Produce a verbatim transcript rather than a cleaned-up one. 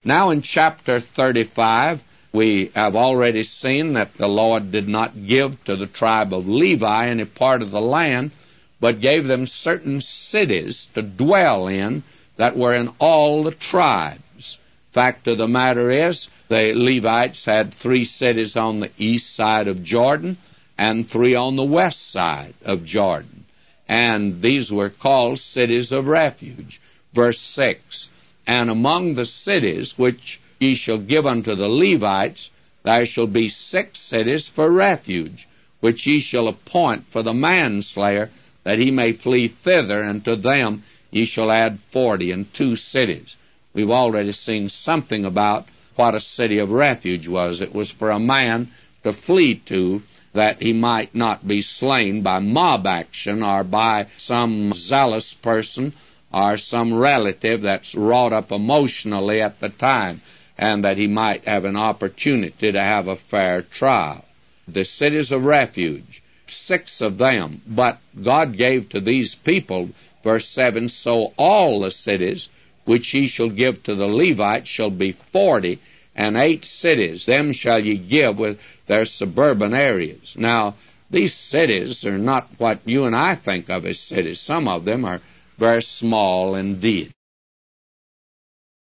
Now in chapter thirty-five, we have already seen that the Lord did not give to the tribe of Levi any part of the land, but gave them certain cities to dwell in that were in all the tribes. Fact of the matter is, the Levites had three cities on the east side of Jordan and three on the west side of Jordan. And these were called cities of refuge. Verse six, and among the cities which ye shall give unto the Levites, there shall be six cities for refuge, which ye shall appoint for the manslayer, that he may flee thither, and to them ye shall add forty and two cities. We've already seen something about what a city of refuge was. It was for a man to flee to, that he might not be slain by mob action or by some zealous person or some relative that's wrought up emotionally at the time, and that he might have an opportunity to have a fair trial. The cities of refuge, six of them, but God gave to these people, verse seven, so all the cities which ye shall give to the Levites shall be forty, and eight cities, them shall ye give with their suburban areas. Now, these cities are not what you and I think of as cities. Some of them are very small indeed.